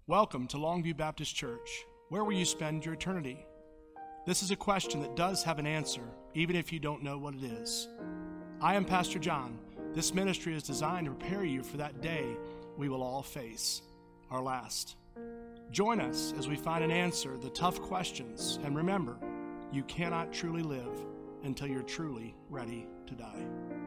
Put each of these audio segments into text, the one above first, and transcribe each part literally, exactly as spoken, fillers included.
Welcome to Longview Baptist Church. Where will you spend your eternity? This is a question that does have an answer, even if you don't know what it is. I am Pastor John. This ministry is designed to prepare you for that day we will all face, our last. Join us as we find an answer to the tough questions, and remember, you cannot truly live until you're truly ready to die.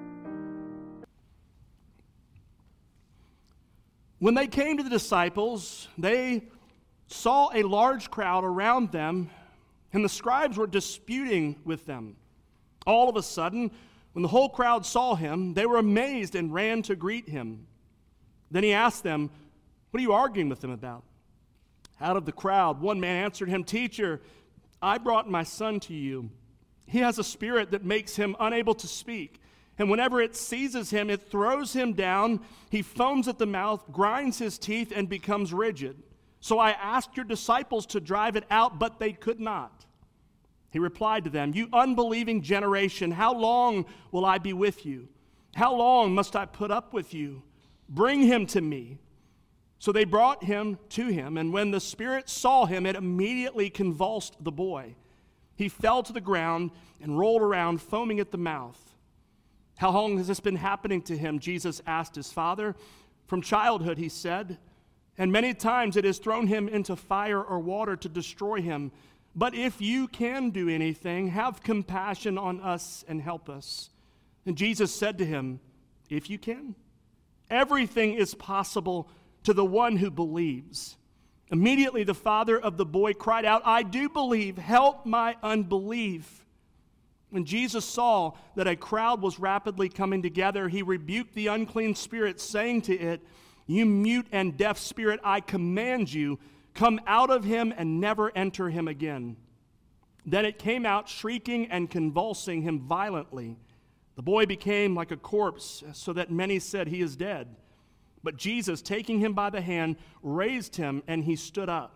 When they came to the disciples, they saw a large crowd around them, and the scribes were disputing with them. All of a sudden, when the whole crowd saw him, they were amazed and ran to greet him. Then he asked them, "What are you arguing with them about?" Out of the crowd, one man answered him, "Teacher, I brought my son to you. He has a spirit that makes him unable to speak. And whenever it seizes him, it throws him down. He foams at the mouth, grinds his teeth, and becomes rigid. So I asked your disciples to drive it out, but they could not." He replied to them, "You unbelieving generation, how long will I be with you? How long must I put up with you? Bring him to me." So they brought him to him, and when the spirit saw him, it immediately convulsed the boy. He fell to the ground and rolled around, foaming at the mouth. "How long has this been happening to him?" Jesus asked his father. "From childhood," he said, "and many times it has thrown him into fire or water to destroy him. But if you can do anything, have compassion on us and help us." And Jesus said to him, "If you can, everything is possible to the one who believes." Immediately the father of the boy cried out, "I do believe, help my unbelief." When Jesus saw that a crowd was rapidly coming together, he rebuked the unclean spirit, saying to it, "You mute and deaf spirit, I command you, come out of him and never enter him again." Then it came out, shrieking and convulsing him violently. The boy became like a corpse, so that many said, "He is dead." But Jesus, taking him by the hand, raised him, and he stood up.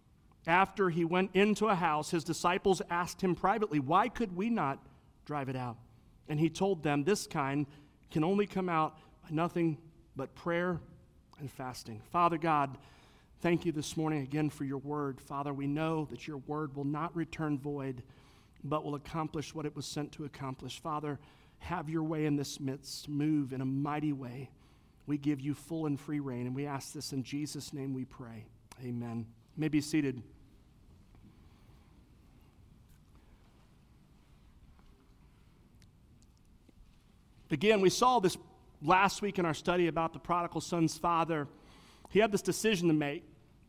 After he went into a house, his disciples asked him privately, "Why could we not drive it out?" And he told them, "This kind can only come out by nothing but prayer and fasting." Father God, thank you this morning again for your word. Father, we know that your word will not return void, but will accomplish what it was sent to accomplish. Father, have your way in this midst. Move in a mighty way. We give you full and free reign, and we ask this in Jesus' name we pray. Amen. You may be seated. Again, we saw this last week in our study about the prodigal son's father. He had this decision to make.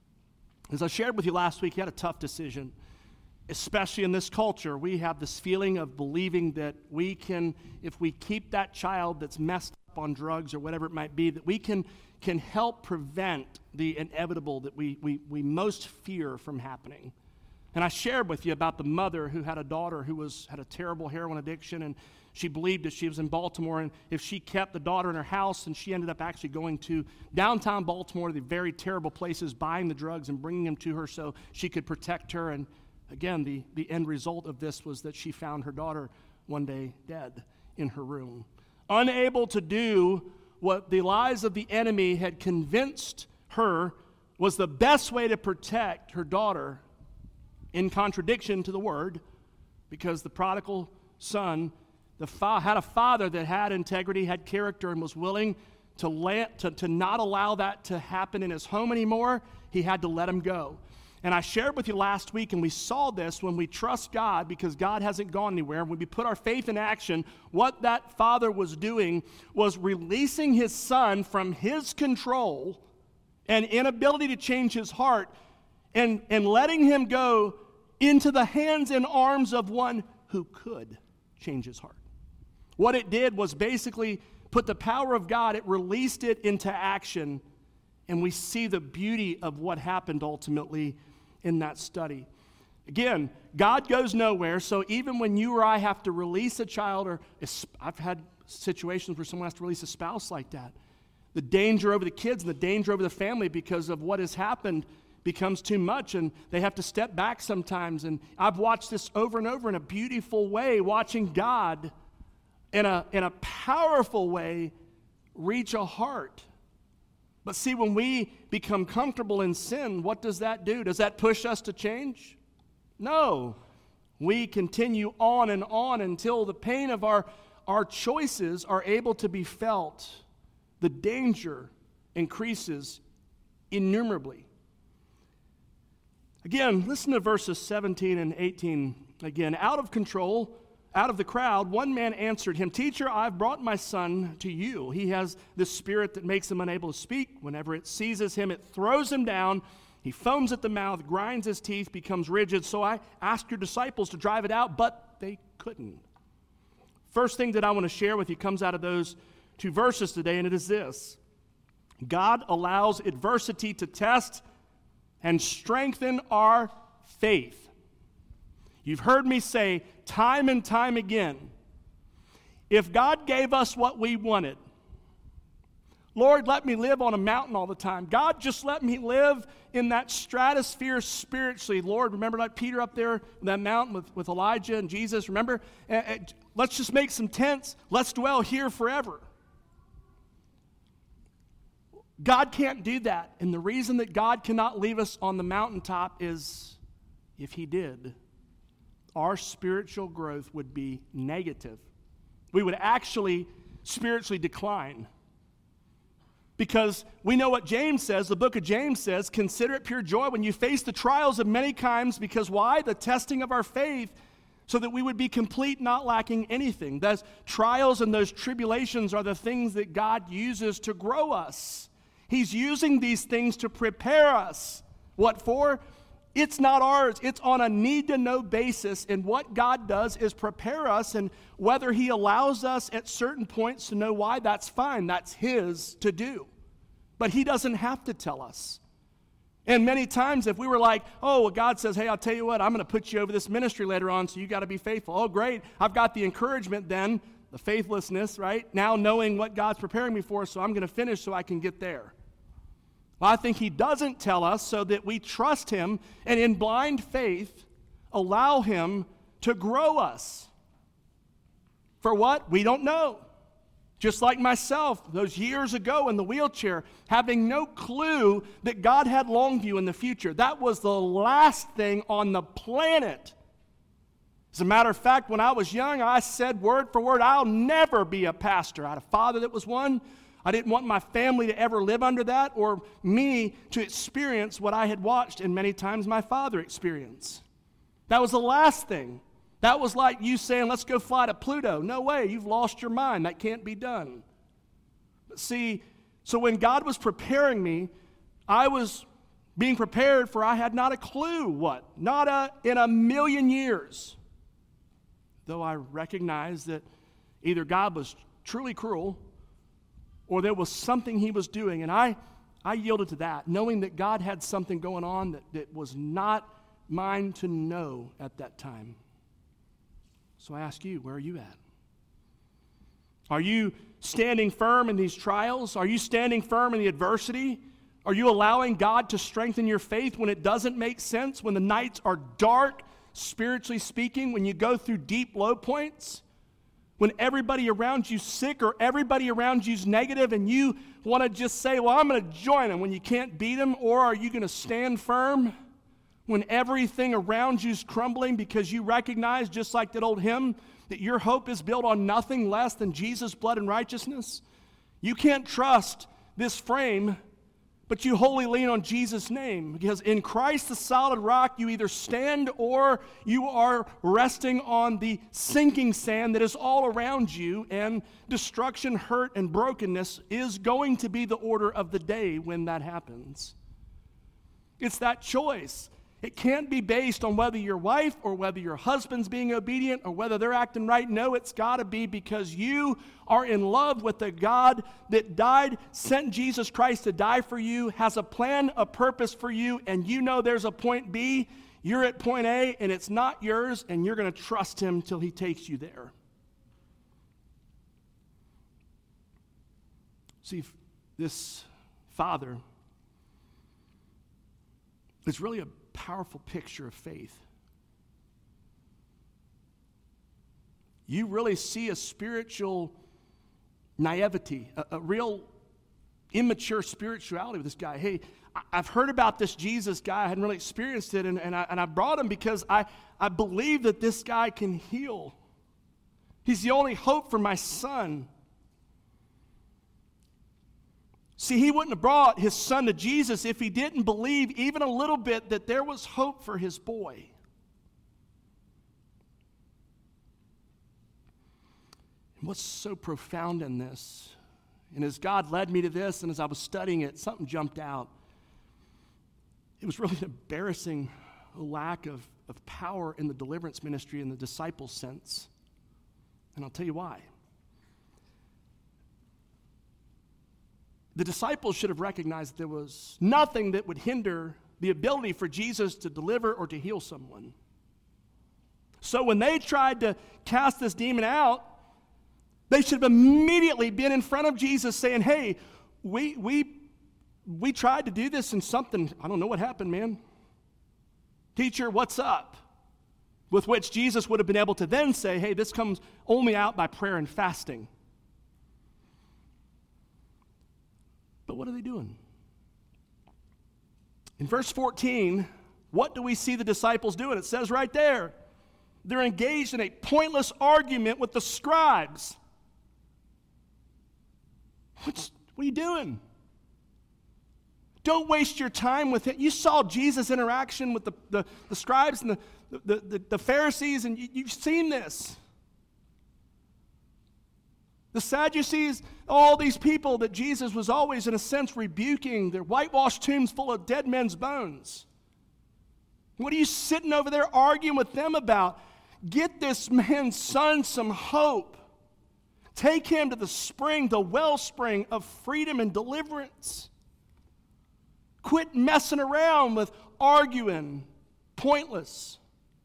As I shared with you last week, he had a tough decision. Especially in this culture, we have this feeling of believing that we can, if we keep that child that's messed up on drugs or whatever it might be, that we can, can help prevent the inevitable that we, we, we most fear from happening. And I shared with you about the mother who had a daughter who was had a terrible heroin addiction, and she believed that she was in Baltimore, and if she kept the daughter in her house, and she ended up actually going to downtown Baltimore, the very terrible places, buying the drugs and bringing them to her so she could protect her. And again, the, the end result of this was that she found her daughter one day dead in her room, unable to do what the lies of the enemy had convinced her was the best way to protect her daughter, in contradiction to the word, because the prodigal son the fa- had a father that had integrity, had character, and was willing to, let, to, to not allow that to happen in his home anymore. He had to let him go. And I shared with you last week, and we saw this when we trust God, because God hasn't gone anywhere. When we put our faith in action, what that father was doing was releasing his son from his control and inability to change his heart, and, and letting him go into the hands and arms of one who could change his heart. What it did was basically put the power of God, it released it into action, and we see the beauty of what happened ultimately in that study. Again, God goes nowhere, so even when you or I have to release a child, or I've had situations where someone has to release a spouse like that, the danger over the kids and the danger over the family because of what has happened becomes too much, and they have to step back sometimes. And I've watched this over and over in a beautiful way, watching God in a, in a powerful way reach a heart. But see, when we become comfortable in sin, what does that do? Does that push us to change? No. We continue on and on until the pain of our, our choices are able to be felt. The danger increases innumerably. Again, listen to verses seventeen and eighteen again. Out of control, out of the crowd, one man answered him, "Teacher, I've brought my son to you. He has this spirit that makes him unable to speak. Whenever it seizes him, it throws him down. He foams at the mouth, grinds his teeth, becomes rigid. So I asked your disciples to drive it out, but they couldn't." First thing that I want to share with you comes out of those two verses today, and it is this. God allows adversity to test and strengthen our faith. You've heard me say time and time again, if God gave us what we wanted, Lord, let me live on a mountain all the time. God, just let me live in that stratosphere spiritually. Lord, remember like Peter up there on that mountain with, with Elijah and Jesus? Remember? Uh, uh, let's just make some tents. Let's dwell here forever. God can't do that. And the reason that God cannot leave us on the mountaintop is if he did, our spiritual growth would be negative. We would actually spiritually decline. Because we know what James says, the book of James says, consider it pure joy when you face the trials of many kinds, because why? The testing of our faith, so that we would be complete, not lacking anything. Those trials and those tribulations are the things that God uses to grow us. He's using these things to prepare us. What for? It's not ours. It's on a need-to-know basis, and what God does is prepare us, and whether he allows us at certain points to know why, that's fine. That's his to do. But he doesn't have to tell us. And many times if we were like, oh, well, God says, hey, I'll tell you what, I'm going to put you over this ministry later on, so you got to be faithful. Oh, great. I've got the encouragement then, the faithlessness, right? Now knowing what God's preparing me for, so I'm going to finish so I can get there. Well, I think he doesn't tell us so that we trust him and in blind faith allow him to grow us. For what? We don't know. Just like myself, those years ago in the wheelchair, having no clue that God had long view in the future. That was the last thing on the planet. As a matter of fact, when I was young, I said word for word, I'll never be a pastor. I had a father that was one. I didn't want my family to ever live under that or me to experience what I had watched and many times my father experienced. That was the last thing. That was like you saying, let's go fly to Pluto. No way, you've lost your mind. That can't be done. But see, so when God was preparing me, I was being prepared for I had not a clue what. Not a, in a million years. Though I recognize that either God was truly cruel or there was something he was doing, and I, I yielded to that, knowing that God had something going on that, that was not mine to know at that time. So I ask you, where are you at? Are you standing firm in these trials? Are you standing firm in the adversity? Are you allowing God to strengthen your faith when it doesn't make sense, when the nights are dark, spiritually speaking, when you go through deep low points? When everybody around you's sick or everybody around you's negative and you want to just say, well, I'm going to join them when you can't beat them? Or are you going to stand firm when everything around you's crumbling because you recognize, just like that old hymn, that your hope is built on nothing less than Jesus' blood and righteousness? You can't trust this frame, but you wholly lean on Jesus' name, because in Christ the solid rock you either stand or you are resting on the sinking sand that is all around you, and destruction, hurt, and brokenness is going to be the order of the day when that happens. It's that choice. It can't be based on whether your wife or whether your husband's being obedient or whether they're acting right. No, it's got to be because you are in love with the God that died, sent Jesus Christ to die for you, has a plan, a purpose for you, and you know there's a point B, you're at point A, and it's not yours, and you're going to trust him till he takes you there. See, this father is really a powerful picture of faith. You really see a spiritual naivety, a, a real immature spirituality with this guy. Hey, I've heard about this Jesus guy. I hadn't really experienced it, and, and, I, and I brought him because I, I believe that this guy can heal. He's the only hope for my son. See, he wouldn't have brought his son to Jesus if he didn't believe even a little bit that there was hope for his boy. And what's so profound in this, and as God led me to this, and as I was studying it, something jumped out. It was really an embarrassing lack of, of power in the deliverance ministry in the disciple sense. And I'll tell you why. The disciples should have recognized that there was nothing that would hinder the ability for Jesus to deliver or to heal someone. So when they tried to cast this demon out, they should have immediately been in front of Jesus saying, hey, we we we tried to do this and something, I don't know what happened, man. Teacher, what's up? With which Jesus would have been able to then say, hey, this comes only out by prayer and fasting. But what are they doing? In verse fourteen, what do we see the disciples doing? It says right there, they're engaged in a pointless argument with the scribes. What's, what are you doing? Don't waste your time with it. You saw Jesus' interaction with the, the, the scribes and the, the, the, the Pharisees, and you, you've seen this. The Sadducees, all these people that Jesus was always, in a sense, rebuking, their whitewashed tombs full of dead men's bones. What are you sitting over there arguing with them about? Get this man's son some hope. Take him to the spring, the wellspring of freedom and deliverance. Quit messing around with arguing. Pointless.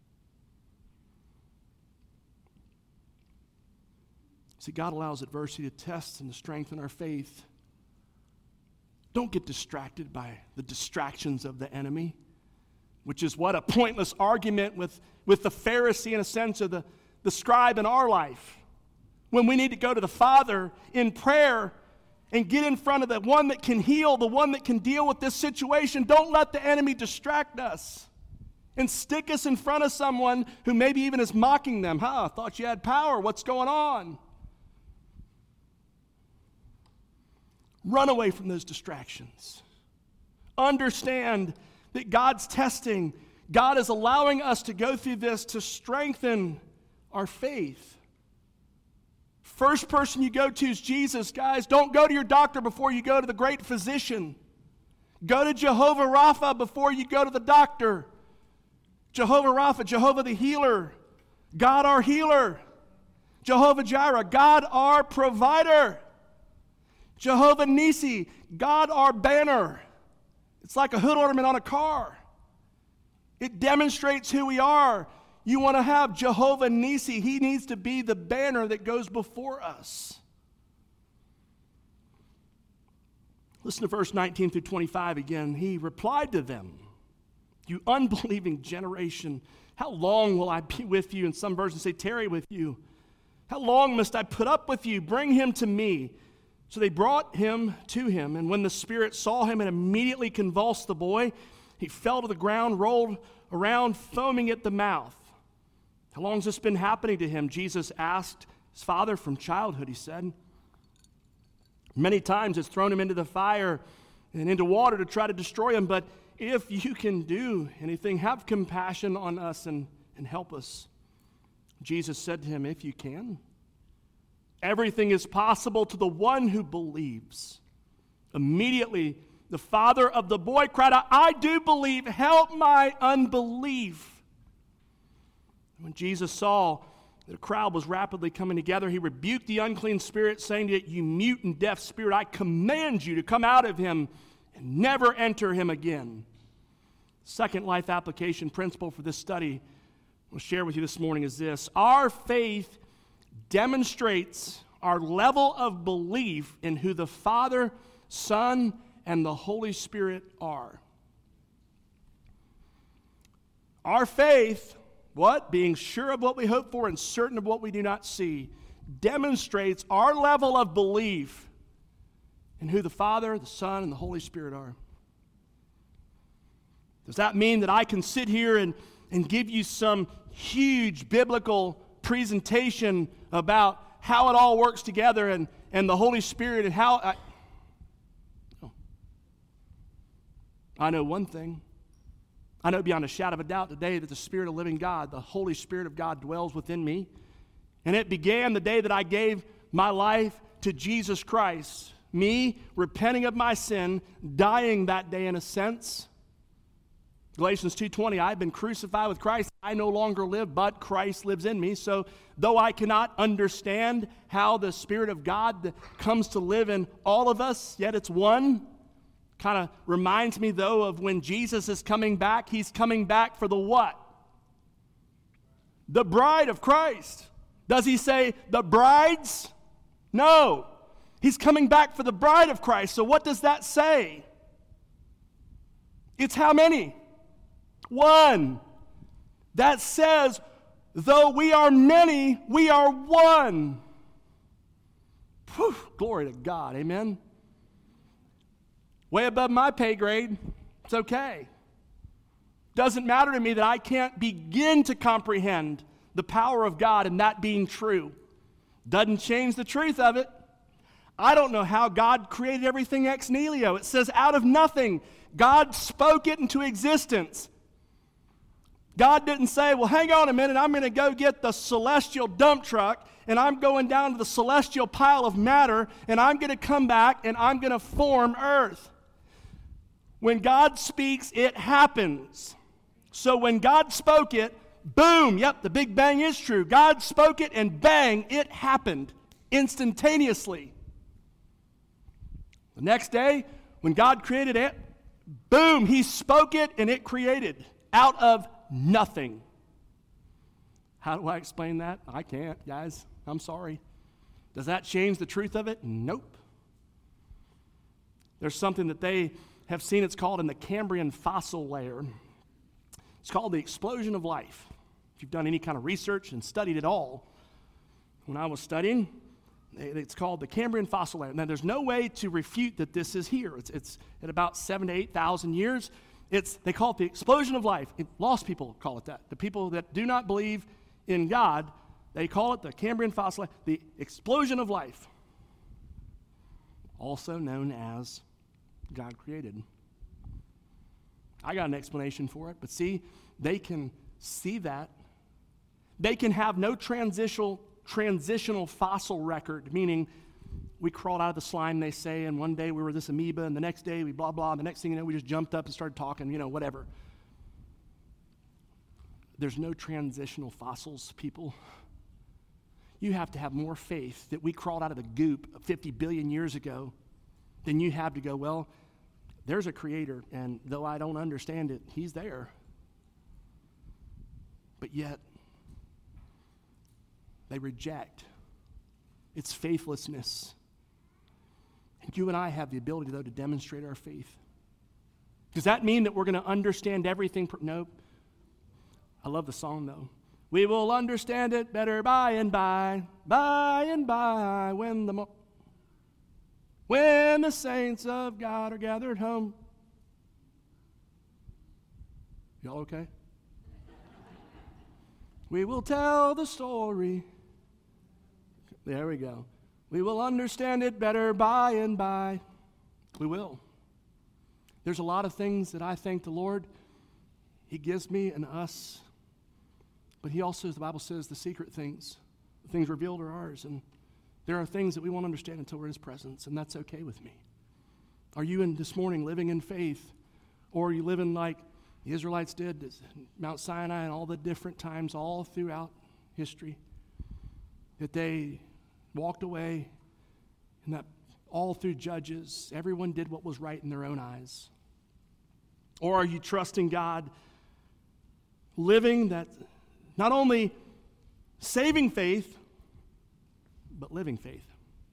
See, God allows adversity to test and to strengthen our faith. Don't get distracted by the distractions of the enemy, which is what a pointless argument with, with the Pharisee, in a sense, of the, the scribe in our life. When we need to go to the Father in prayer and get in front of the one that can heal, the one that can deal with this situation. Don't let the enemy distract us and stick us in front of someone who maybe even is mocking them. Huh, I thought you had power. What's going on? Run away from those distractions. Understand that God's testing. God is allowing us to go through this to strengthen our faith. First person you go to is Jesus, guys. Don't go to your doctor before you go to the great physician. Go to Jehovah Rapha before you go to the doctor. Jehovah Rapha, Jehovah the healer. God our healer. Jehovah Jireh, God our provider. Jehovah Nisi, God our banner. It's like a hood ornament on a car. It demonstrates who we are. You want to have Jehovah Nisi. He needs to be the banner that goes before us. Listen to verse nineteen through twenty-five again. He replied to them, you unbelieving generation, how long will I be with you? And some versions say, tarry with you. How long must I put up with you? Bring him to me. So they brought him to him, and when the spirit saw him, it immediately convulsed the boy. He fell to the ground, rolled around, foaming at the mouth. How long has this been happening to him? Jesus asked his father. From childhood, he said. Many times it's thrown him into the fire and into water to try to destroy him, but if you can do anything, have compassion on us and, and help us. Jesus said to him, if you can. Everything is possible to the one who believes. Immediately, the father of the boy cried out, I do believe, help my unbelief. When Jesus saw that a crowd was rapidly coming together, he rebuked the unclean spirit, saying to it, you mute and deaf spirit, I command you to come out of him and never enter him again. Second life application principle for this study I'll share with you this morning is this. Our faith demonstrates our level of belief in who the Father, Son, and the Holy Spirit are. Our faith, what? Being sure of what we hope for and certain of what we do not see, demonstrates our level of belief and who the Father, the Son, and the Holy Spirit are. Does that mean that I can sit here and, and give you some huge biblical presentation about how it all works together and, and the Holy Spirit and how... I, no. I know one thing. I know beyond a shadow of a doubt today that the Spirit of living God, the Holy Spirit of God, dwells within me. And it began the day that I gave my life to Jesus Christ. Me repenting of my sin, dying that day in a sense. Galatians two twenty, I've been crucified with Christ. I no longer live, but Christ lives in me. So though I cannot understand how the Spirit of God comes to live in all of us, yet it's one. Kind of reminds me, though, of when Jesus is coming back. He's coming back for the what? The bride of Christ. Does he say the brides? No. He's coming back for the bride of Christ. So what does that say? It's how many? One. That says, though we are many, we are one. Whew, glory to God. Amen. Way above my pay grade. It's okay. Doesn't matter to me that I can't begin to comprehend the power of God and that being true. Doesn't change the truth of it. I don't know how God created everything ex nihilo. It says out of nothing, God spoke it into existence. God didn't say, well, hang on a minute, I'm going to go get the celestial dump truck, and I'm going down to the celestial pile of matter, and I'm going to come back, and I'm going to form earth. When God speaks, it happens. So when God spoke it, boom, yep, the Big Bang is true. God spoke it, and bang, it happened instantaneously. The next day, when God created it, boom, he spoke it, and it created out of nothing. How do I explain that? I can't, guys. I'm sorry. Does that change the truth of it? Nope. There's something that they have seen. It's called in the Cambrian fossil layer. It's called the explosion of life. If you've done any kind of research and studied it all, when I was studying, it's called the Cambrian fossil layer. Now, there's no way to refute that this is here. It's, it's at about seven to eight thousand years. It's, they call it the explosion of life. It, lost people call it that. The people that do not believe in God, they call it the Cambrian fossil, the explosion of life, also known as God created. I got an explanation for it, but see, they can see that. They can have no transitional, transitional fossil record, meaning we crawled out of the slime, they say, and one day we were this amoeba, and the next day we blah, blah, and the next thing you know, we just jumped up and started talking, you know, whatever. There's no transitional fossils, people. You have to have more faith that we crawled out of the goop fifty billion years ago than you have to go, well, there's a creator, and though I don't understand it, he's there. But yet, they reject. It's faithlessness. And you and I have the ability, though, to demonstrate our faith. Does that mean that we're going to understand everything? Per- nope. I love the song, though. We will understand it better by and by, by and by, when the mo- when the saints of God are gathered home. Y'all okay? We will tell the story. There we go. We will understand it better by and by. We will. There's a lot of things that I thank the Lord He gives me and us. But He also, as the Bible says, the secret things, the things revealed are ours. And there are things that we won't understand until we're in His presence, and that's okay with me. Are you in this morning living in faith? Or are you living like the Israelites did, Mount Sinai and all the different times all throughout history, that they walked away, and that all through Judges, everyone did what was right in their own eyes? Or are you trusting God, living that not only saving faith, but living faith?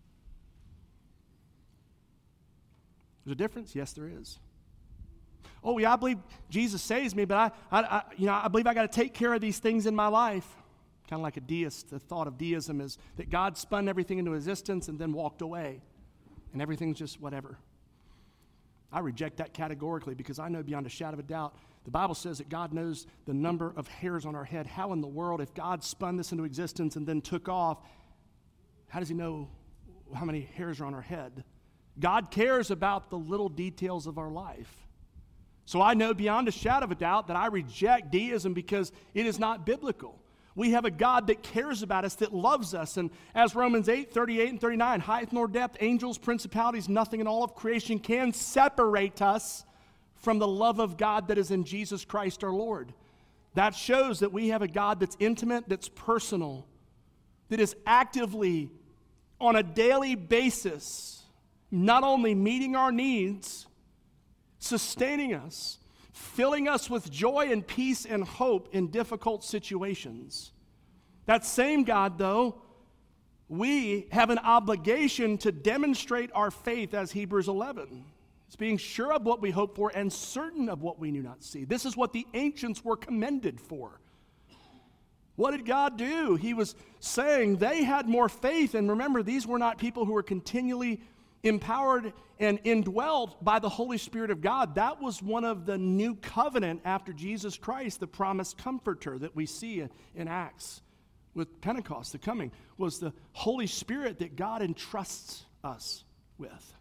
There's a difference? Yes, there is. Oh, yeah, I believe Jesus saves me, but I, I, I you know, I believe I got to take care of these things in my life. Kind of like a deist. The thought of deism is that God spun everything into existence and then walked away. and everything's just whatever. I reject that categorically because I know beyond a shadow of a doubt, the Bible says that God knows the number of hairs on our head. How in the world, if God spun this into existence and then took off, how does he know how many hairs are on our head? God cares about the little details of our life. So I know beyond a shadow of a doubt that I reject deism because it is not biblical. We have a God that cares about us, that loves us. And as Romans eight, thirty-eight and thirty-nine, height nor depth, angels, principalities, nothing in all of creation can separate us from the love of God that is in Jesus Christ our Lord. That shows that we have a God that's intimate, that's personal, that is actively, on a daily basis, not only meeting our needs, sustaining us, filling us with joy and peace and hope in difficult situations. That same God, though, we have an obligation to demonstrate our faith as Hebrews eleven. It's being sure of what we hope for and certain of what we do not see. This is what the ancients were commended for. What did God do? He was saying they had more faith, and remember, these were not people who were continually empowered and indwelled by the Holy Spirit of God. That was one of the new covenant after Jesus Christ, the promised comforter that we see in Acts with Pentecost, the coming, was the Holy Spirit that God entrusts us with.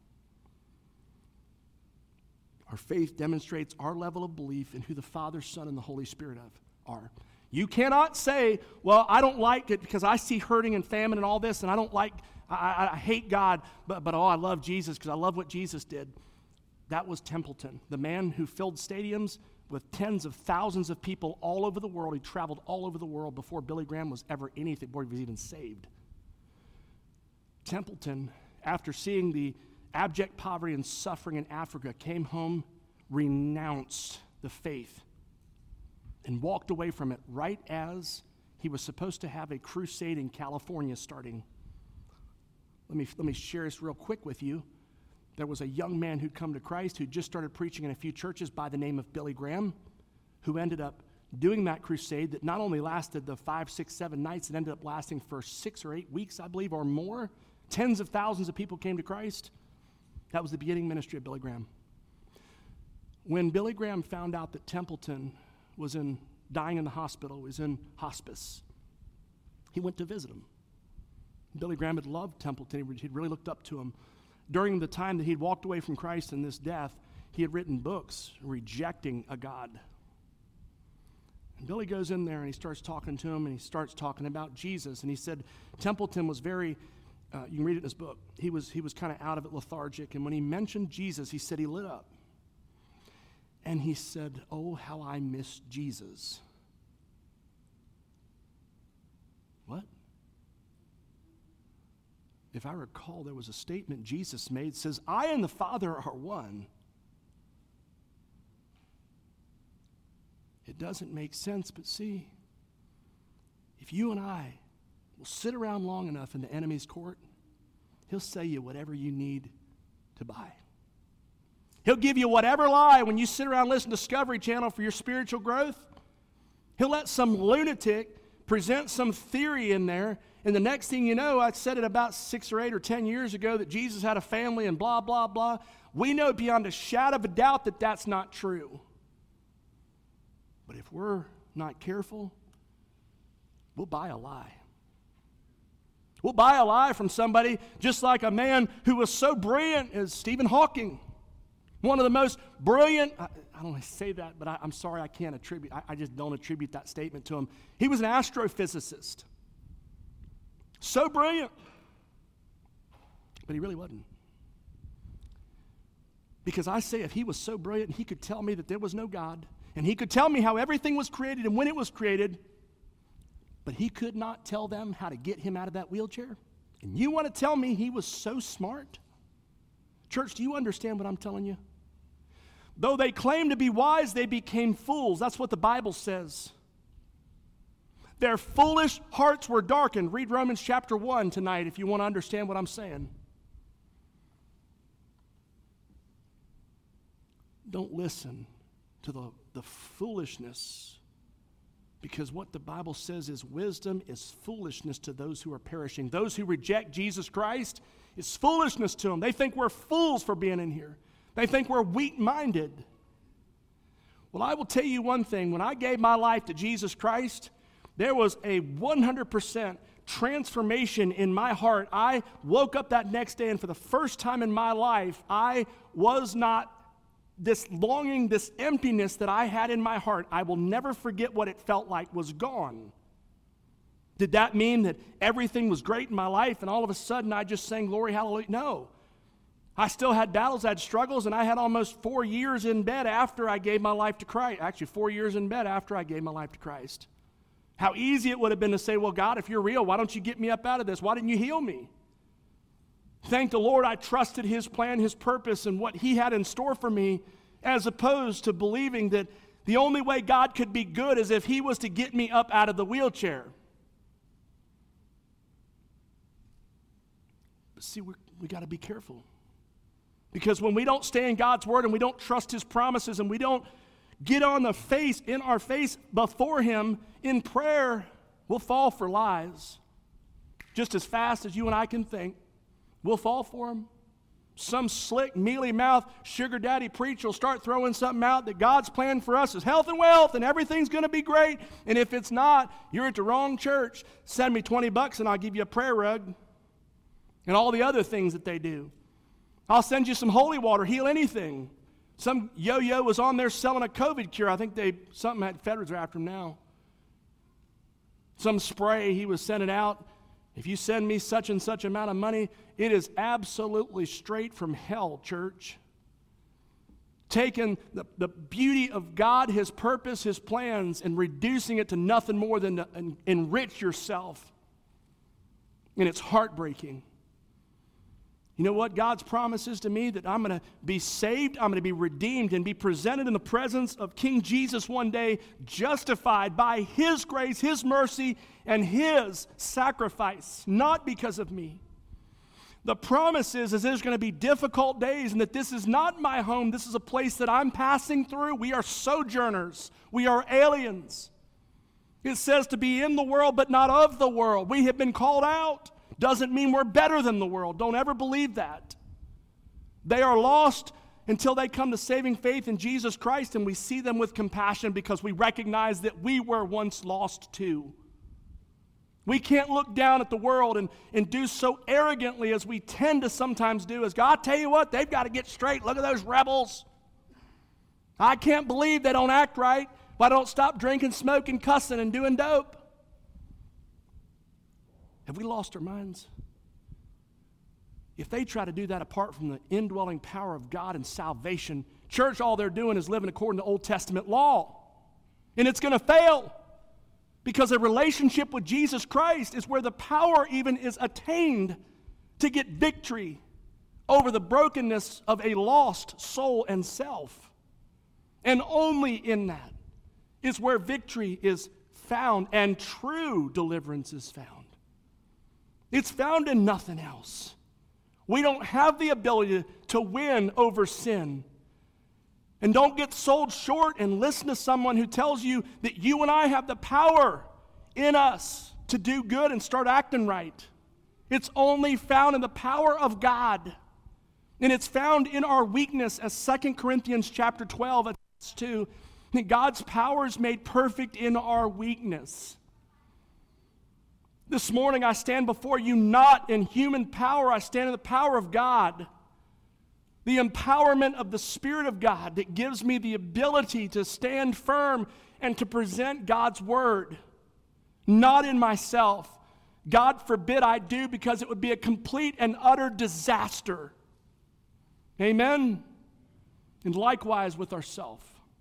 Our faith demonstrates our level of belief in who the Father, Son, and the Holy Spirit of are. You cannot say, well, I don't like it because I see hurting and famine and all this, and I don't like I, I, I hate God, but, but oh, I love Jesus because I love what Jesus did. That was Templeton, the man who filled stadiums with tens of thousands of people all over the world. He traveled all over the world before Billy Graham was ever anything, before he was even saved. Templeton, after seeing the abject poverty and suffering in Africa, came home, renounced the faith, and walked away from it right as he was supposed to have a crusade in California starting. Let me, let me share this real quick with you. There was a young man who'd come to Christ who just started preaching in a few churches by the name of Billy Graham, who ended up doing that crusade that not only lasted the five, six, seven nights, it ended up lasting for six or eight weeks, I believe, or more. Tens of thousands of people came to Christ. That was the beginning ministry of Billy Graham. When Billy Graham found out that Templeton was in dying in the hospital, was in hospice, he went to visit him. Billy Graham had loved Templeton. He'd really looked up to him. During the time that he'd walked away from Christ in this death, he had written books rejecting a God. And Billy goes in there and he starts talking to him, and he starts talking about Jesus. And he said Templeton was very, uh, you can read it in his book, he was, he was kind of out of it, lethargic. And when he mentioned Jesus, he said he lit up. And he said, oh, how I miss Jesus. What? If I recall, there was a statement Jesus made, says, I and the Father are one. It doesn't make sense, but see, if you and I will sit around long enough in the enemy's court, he'll sell you whatever you need to buy. He'll give you whatever lie when you sit around and listen to Discovery Channel for your spiritual growth. He'll let some lunatic present some theory in there, and the next thing you know, I said it about six or eight or ten years ago that Jesus had a family and blah, blah, blah. We know beyond a shadow of a doubt that that's not true. But if we're not careful, we'll buy a lie. We'll buy a lie from somebody just like a man who was so brilliant as Stephen Hawking. One of the most brilliant, I, I don't want to say that, but I, I'm sorry I can't attribute, I, I just don't attribute that statement to him. He was an astrophysicist. So brilliant. But he really wasn't. Because I say if he was so brilliant, he could tell me that there was no God, and he could tell me how everything was created and when it was created, but he could not tell them how to get him out of that wheelchair. And you want to tell me he was so smart? Church, do you understand what I'm telling you? Though they claimed to be wise, they became fools. That's what the Bible says. Their foolish hearts were darkened. Read Romans chapter one tonight if you want to understand what I'm saying. Don't listen to the, the foolishness Because what the Bible says is wisdom is foolishness to those who are perishing. Those who reject Jesus Christ is foolishness to them. They think we're fools for being in here. They think we're weak-minded. Well, I will tell you one thing. When I gave my life to Jesus Christ, there was a one hundred percent transformation in my heart. I woke up that next day, and for the first time in my life, I was not this longing, this emptiness that I had in my heart. I will never forget what it felt like was gone. Did that mean that everything was great in my life and all of a sudden I just sang glory, hallelujah? No. I still had battles, I had struggles, and I had almost four years in bed after I gave my life to Christ. Actually, four years in bed after I gave my life to Christ. How easy it would have been to say, well, God, if you're real, why don't you get me up out of this? Why didn't you heal me? Thank the Lord I trusted His plan, His purpose, and what He had in store for me, as opposed to believing that the only way God could be good is if He was to get me up out of the wheelchair. But see, we're, we got to be careful. Because when we don't stay in God's Word and we don't trust His promises and we don't get on the face, in our face before Him in prayer, we'll fall for lies. Just as fast as you and I can think, we'll fall for them. Some slick, mealy-mouthed sugar daddy preacher will start throwing something out that God's plan for us is health and wealth and everything's going to be great. And if it's not, you're at the wrong church. Send me twenty bucks and I'll give you a prayer rug. And all the other things that they do. I'll send you some holy water, heal anything. Some yo-yo was on there selling a COVID cure. I think they something had feds are after him now. Some spray he was sending out. If you send me such and such amount of money, it is absolutely straight from hell, church. Taking the, the beauty of God, His purpose, His plans, and reducing it to nothing more than to en- enrich yourself. And it's heartbreaking. You know what God's promise is to me? That I'm going to be saved, I'm going to be redeemed, and be presented in the presence of King Jesus one day, justified by His grace, His mercy, and His sacrifice, not because of me. The promise is, is there's going to be difficult days, and that this is not my home. This is a place that I'm passing through. We are sojourners. We are aliens. It says to be in the world, but not of the world. We have been called out. Doesn't mean we're better than the world. Don't ever believe that. They are lost until they come to saving faith in Jesus Christ, and we see them with compassion because we recognize that we were once lost too. We can't look down at the world and, and do so arrogantly as we tend to sometimes do. As God, I tell you what, they've got to get straight. Look at those rebels. I can't believe they don't act right. Why don't stop drinking, smoking, cussing, and doing dope? Have we lost our minds? If they try to do that apart from the indwelling power of God and salvation, church, all they're doing is living according to Old Testament law. And it's going to fail. Because a relationship with Jesus Christ is where the power even is attained to get victory over the brokenness of a lost soul and self. And only in that is where victory is found and true deliverance is found. It's found in nothing else. We don't have the ability to win over sin. And don't get sold short and listen to someone who tells you that you and I have the power in us to do good and start acting right. It's only found in the power of God. And it's found in our weakness, as Second Corinthians chapter twelve attests to, that God's power is made perfect in our weakness. This morning I stand before you not in human power, I stand in the power of God. The empowerment of the Spirit of God that gives me the ability to stand firm and to present God's word. Not in myself. God forbid I do, because it would be a complete and utter disaster. Amen? And likewise with ourself.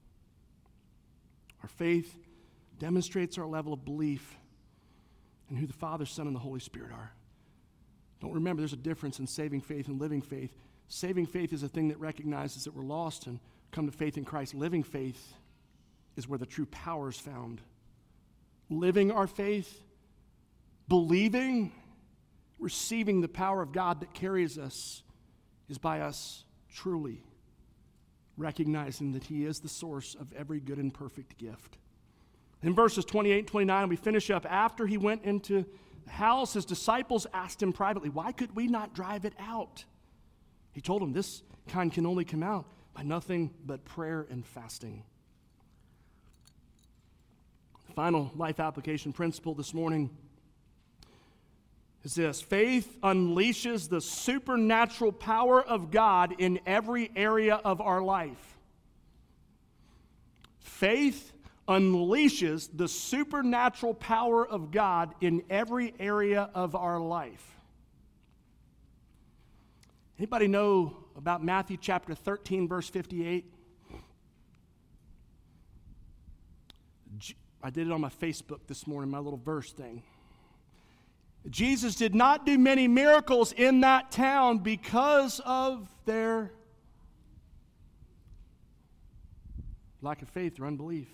Our faith demonstrates our level of belief in who the Father, Son, and the Holy Spirit are. Don't remember, there's a difference in saving faith and living faith. Saving faith is a thing that recognizes that we're lost and come to faith in Christ. Living faith is where the true power is found. Living our faith, believing, receiving the power of God that carries us is by us truly recognizing that He is the source of every good and perfect gift. In verses twenty-eight and twenty-nine, we finish up. After he went into the house, his disciples asked him privately, why could we not drive it out? He told them, this kind can only come out by nothing but prayer and fasting. The final life application principle this morning is this: faith unleashes the supernatural power of God in every area of our life. Faith unleashes the supernatural power of God in every area of our life. Anybody know about Matthew chapter thirteen, verse fifty-eight? I did it on my Facebook this morning, my little verse thing. Jesus did not do many miracles in that town because of their lack of faith or unbelief.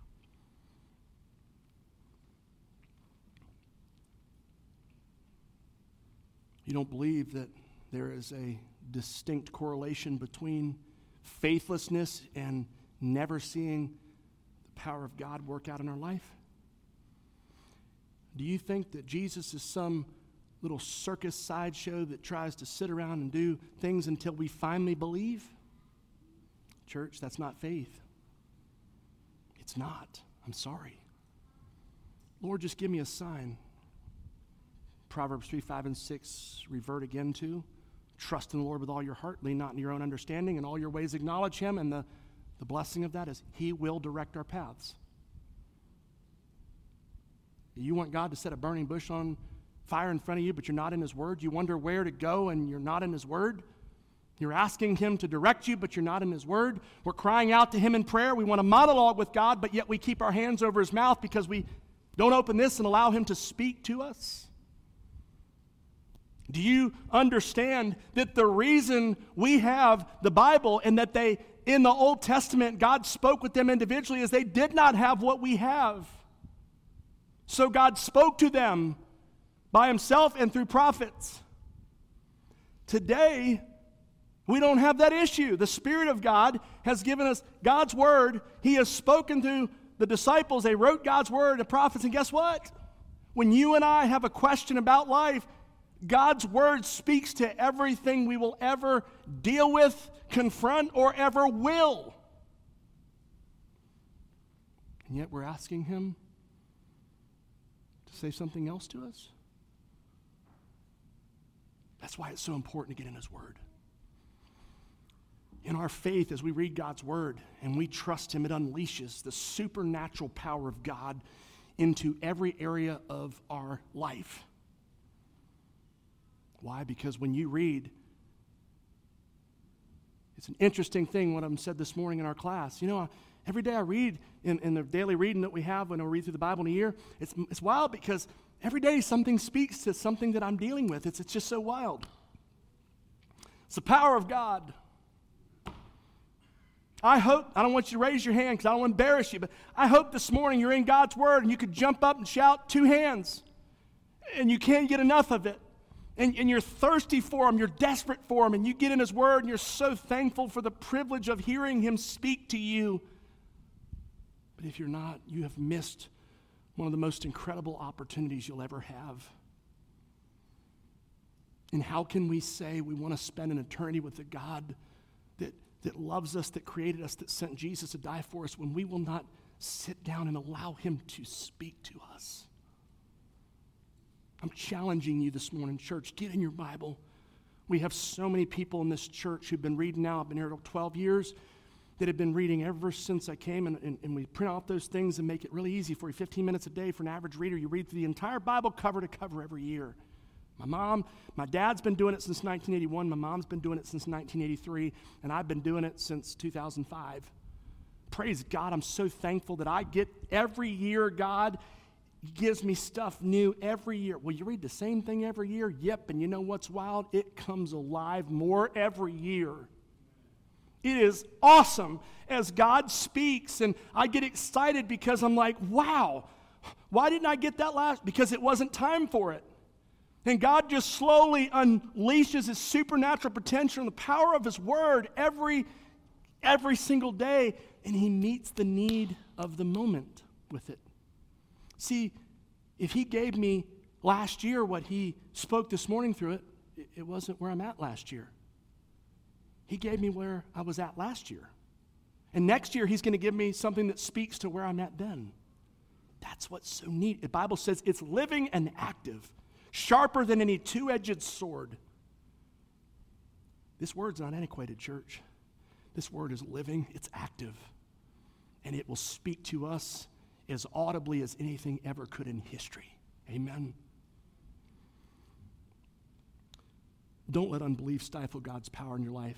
You don't believe that there is a distinct correlation between faithlessness and never seeing the power of God work out in our life? Do you think that Jesus is some little circus sideshow that tries to sit around and do things until we finally believe? Church, that's not faith. It's not. I'm sorry. Lord, just give me a sign. Proverbs three, five, and six revert again to trust in the Lord with all your heart, lean not in your own understanding, in all your ways acknowledge him, and the, the blessing of that is he will direct our paths. You want God to set a burning bush on fire in front of you, but you're not in his word? You wonder where to go and you're not in his word? You're asking him to direct you, but you're not in his word? We're crying out to him in prayer. We want to monologue with God, but yet we keep our hands over his mouth because we don't open this and allow him to speak to us. Do you understand that the reason we have the Bible and that they, in the Old Testament, God spoke with them individually is they did not have what we have. So God spoke to them by himself and through prophets. Today, we don't have that issue. The Spirit of God has given us God's word. He has spoken to the disciples. They wrote God's word to prophets. And guess what? When you and I have a question about life, God's word speaks to everything we will ever deal with, confront, or ever will. And yet we're asking him to say something else to us. That's why it's so important to get in his word. In our faith, as we read God's word and we trust him, it unleashes the supernatural power of God into every area of our life. Why? Because when you read, it's an interesting thing what I said this morning in our class. You know, every day I read in, in the daily reading that we have when I read through the Bible in a year, it's, it's wild because every day something speaks to something that I'm dealing with. It's, it's just so wild. It's the power of God. I hope, I don't want you to raise your hand because I don't want to embarrass you, but I hope this morning you're in God's word and you could jump up and shout two hands and you can't get enough of it. And, and you're thirsty for him, you're desperate for him, and you get in his word and you're so thankful for the privilege of hearing him speak to you. But if you're not, you have missed one of the most incredible opportunities you'll ever have. And how can we say we want to spend an eternity with a God that, that loves us, that created us, that sent Jesus to die for us, when we will not sit down and allow him to speak to us? I'm challenging you this morning, church. Get in your Bible. We have so many people in this church who've been reading now. I've been here twelve years that have been reading ever since I came, and, and, and we print out those things and make it really easy for you. fifteen minutes a day for an average reader. You read through the entire Bible cover to cover every year. My mom, my dad's been doing it since nineteen eighty-one. My mom's been doing it since nineteen eighty-three, and I've been doing it since two thousand five. Praise God, I'm so thankful that I get every year, God gives me stuff new every year. Will you read the same thing every year? Yep, and you know what's wild? It comes alive more every year. It is awesome as God speaks, and I get excited because I'm like, wow, why didn't I get that last? Because it wasn't time for it. And God just slowly unleashes his supernatural potential and the power of his word every, every single day, and he meets the need of the moment with it. See, if he gave me last year what he spoke this morning through it, it wasn't where I'm at last year. He gave me where I was at last year. And next year, he's going to give me something that speaks to where I'm at then. That's what's so neat. The Bible says it's living and active, sharper than any two-edged sword. This word's not antiquated, church. This word is living, it's active, and it will speak to us as audibly as anything ever could in history. Amen. Don't let unbelief stifle God's power in your life.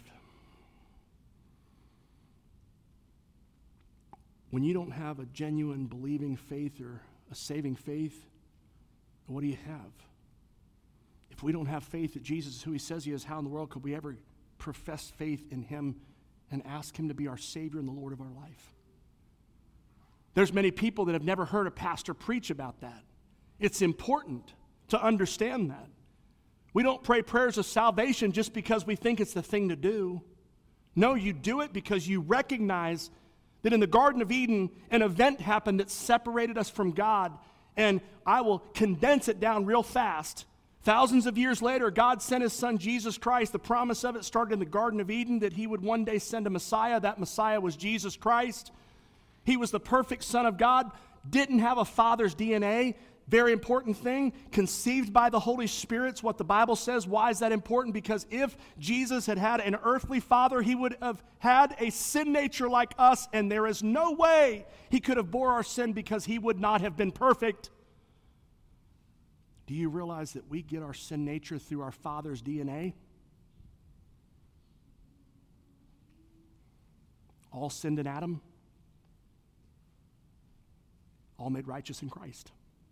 When you don't have a genuine believing faith or a saving faith, what do you have? If we don't have faith that Jesus is who he says he is, how in the world could we ever profess faith in him and ask him to be our Savior and the Lord of our life? There's many people that have never heard a pastor preach about that. It's important to understand that. We don't pray prayers of salvation just because we think it's the thing to do. No, you do it because you recognize that in the Garden of Eden, an event happened that separated us from God. And I will condense it down real fast. Thousands of years later, God sent his son Jesus Christ. The promise of it started in the Garden of Eden, that he would one day send a Messiah. That Messiah was Jesus Christ. He was the perfect Son of God, didn't have a father's D N A. Very important thing, conceived by the Holy Spirit's what the Bible says. Why is that important? Because if Jesus had had an earthly father, he would have had a sin nature like us, and there is no way he could have bore our sin because he would not have been perfect. Do you realize that we get our sin nature through our father's D N A? All sinned in Adam, all made righteous in Christ.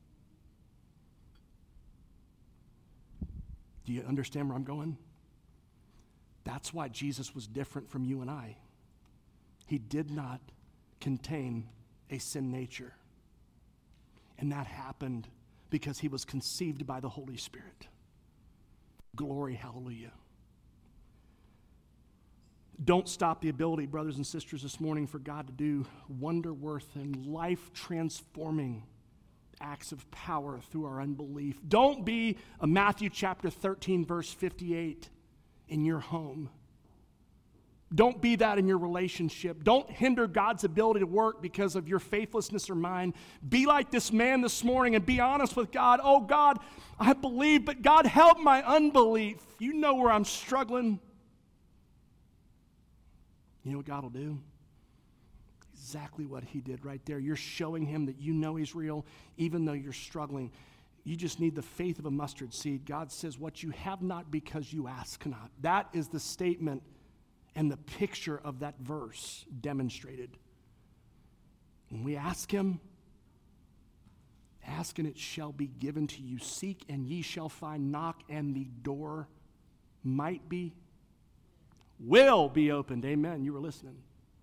Do you understand where I'm going? That's why Jesus was different from you and I. He did not contain a sin nature. And that happened because he was conceived by the Holy Spirit. Glory, hallelujah. Don't stop the ability, brothers and sisters, this morning for God to do wonder-worth and life-transforming acts of power through our unbelief. Don't be a Matthew chapter thirteen, verse fifty-eight in your home. Don't be that in your relationship. Don't hinder God's ability to work because of your faithlessness or mine. Be like this man this morning and be honest with God. Oh, God, I believe, but God, help my unbelief. You know where I'm struggling. You know what God will do? Exactly what he did right there. You're showing him that you know he's real, even though you're struggling. You just need the faith of a mustard seed. God says, what you have not because you ask not. That is the statement and the picture of that verse demonstrated. When we ask him, ask and it shall be given to you. Seek and ye shall find. Knock and the door might be, will be opened. Amen. You were listening.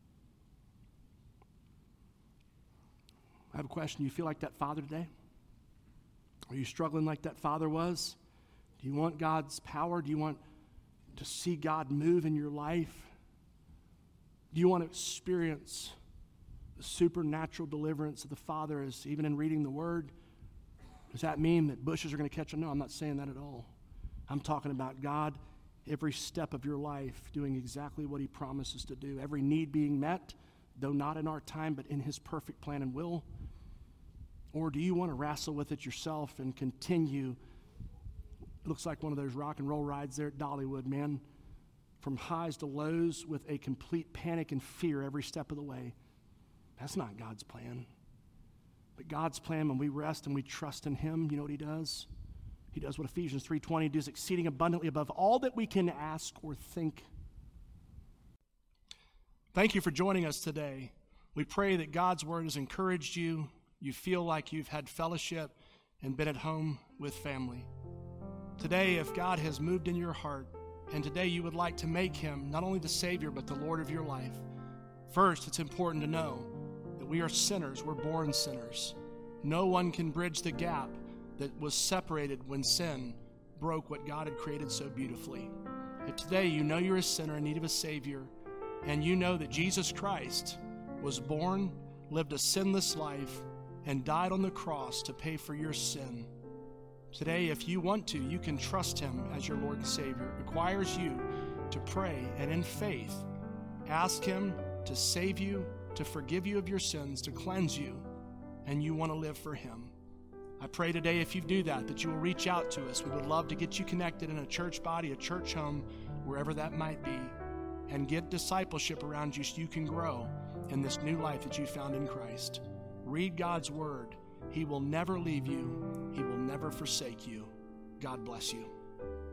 I have a question. Do you feel like that father today? Are you struggling like that father was? Do you want God's power? Do you want to see God move in your life? Do you want to experience the supernatural deliverance of the Father as even in reading the Word? Does that mean that bushes are going to catch on? No, I'm not saying that at all. I'm talking about God every step of your life doing exactly what he promises to do. Every need being met, though not in our time, but in his perfect plan and will. Or do you want to wrestle with it yourself and continue? It looks like one of those rock and roll rides there at Dollywood, man. From highs to lows with a complete panic and fear every step of the way. That's not God's plan. But God's plan, when we rest and we trust in him, you know what he does? He does what Ephesians three twenty does, exceeding abundantly above all that we can ask or think. Thank you for joining us today. We pray that God's word has encouraged you. You feel like you've had fellowship and been at home with family. Today, if God has moved in your heart, and today you would like to make him not only the Savior, but the Lord of your life, first, it's important to know that we are sinners. We're born sinners. No one can bridge the gap that was separated when sin broke what God had created so beautifully. If today you know you're a sinner in need of a Savior, and you know that Jesus Christ was born, lived a sinless life, and died on the cross to pay for your sin. Today, if you want to, you can trust him as your Lord and Savior. It requires you to pray and in faith ask him to save you, to forgive you of your sins, to cleanse you, and you want to live for him. I pray today if you do that, that you will reach out to us. We would love to get you connected in a church body, a church home, wherever that might be, and get discipleship around you so you can grow in this new life that you found in Christ. Read God's word. He will never leave you. He will never forsake you. God bless you.